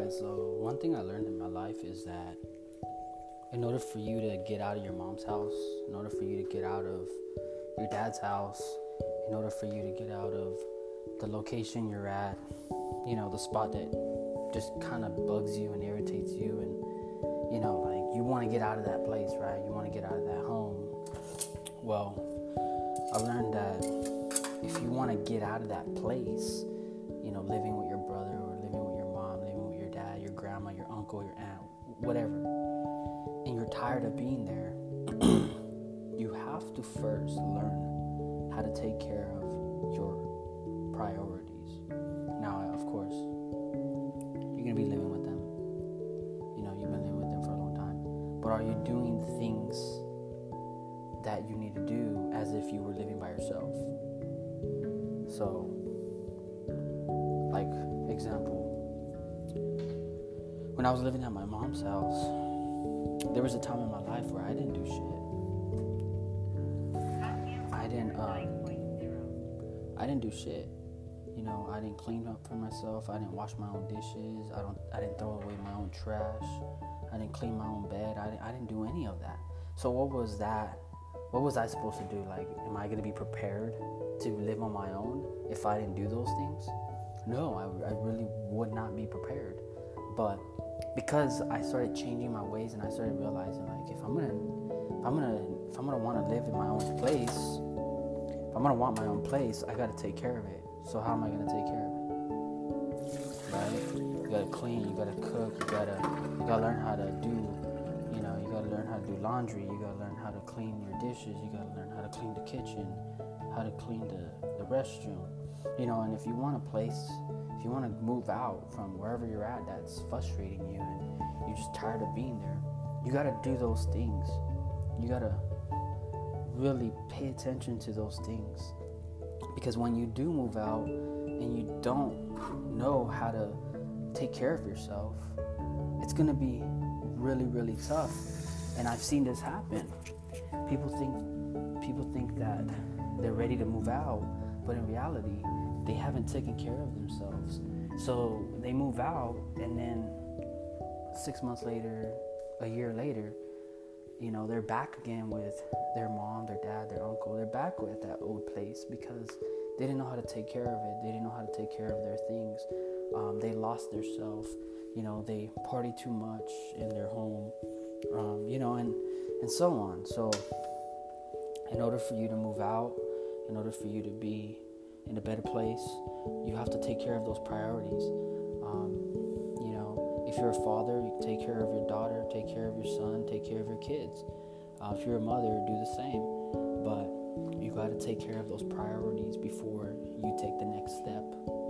Alright, so one thing I learned in my life is that in order for you to get out of your mom's house, in order for you to get out of your dad's house, in order for you to get out of the location you're at, the spot that just kind of bugs you and irritates you, and like you want to get out of that place, right? You want to get out of that home. Well, I learned that if you want to get out of that place, living with your brother or living with your mom, living with your dad, your grandma, your uncle, your aunt, whatever, and you're tired of being there, you have to first learn how to take care of your priorities. Now, of course, you're going to be living with them. You've been living with them for a long time. But are you doing things that you need to do as if you were living by yourself? So, like, example, when I was living at my mom's house, there was a time in my life where I didn't do shit. I didn't do shit. I didn't clean up for myself. I didn't wash my own dishes. I didn't throw away my own trash. I didn't clean my own bed. I didn't do any of that. So what was that? What was I supposed to do? Like, am I going to be prepared to live on my own if I didn't do those things? No, I really would not be prepared. But because I started changing my ways and I started realizing, like, if I'm gonna want to live in my own place, if I'm gonna want my own place, I gotta take care of it. So how am I gonna take care of it? Right? You gotta clean, you gotta cook, you gotta learn how to do, you gotta learn how to do laundry, you gotta learn how to clean your dishes, you gotta learn how to clean the kitchen, how to clean the restroom. And if you want a place, if you want to move out from wherever you're at that's frustrating you and you're just tired of being there, you got to do those things. You got to really pay attention to those things. Because when you do move out and you don't know how to take care of yourself, it's going to be really, really tough. And I've seen this happen. People think that they're ready to move out, but in reality, they haven't taken care of themselves. So they move out, and then 6 months later, a year later, they're back again with their mom, their dad, their uncle. They're back at that old place because they didn't know how to take care of it. They didn't know how to take care of their things. They lost their self. They party too much in their home, and so on. So in order for you to move out, in order for you to be in a better place, you have to take care of those priorities. If you're a father, you take care of your daughter, take care of your son, take care of your kids. If you're a mother, do the same. But you got to take care of those priorities before you take the next step.